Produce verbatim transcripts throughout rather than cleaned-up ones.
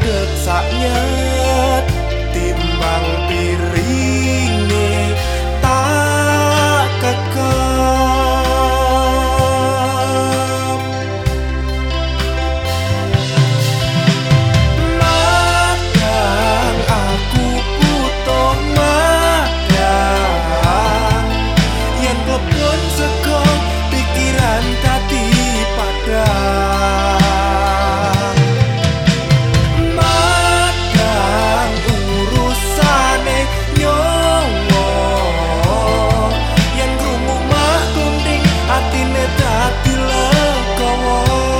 ngadeg saknyet timbang piringe tak kekep. Madang aku butuh madang yen klepon sego pikiran dadi padang. Madang urusane nyawa yen krungu mah kunting atine dadi legawa.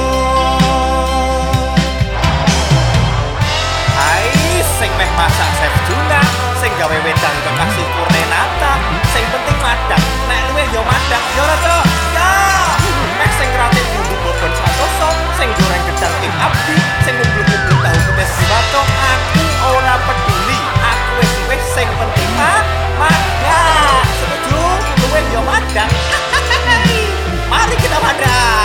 Hai sing meh masak chef Juna, sing gawe wedang kekasih Renata, sing penting madang, nek luwe yo madang, yo ora cok. Ya, meh sing kreatif bumbu bobon santoso, sing goreng gedang tim abdi, sing ngumpul-ngumpul tahu pedes siwato, aku ora peduli, aku wis wis sing penting mah madang. Setuju? Luwe yo madang. Mari kita madang.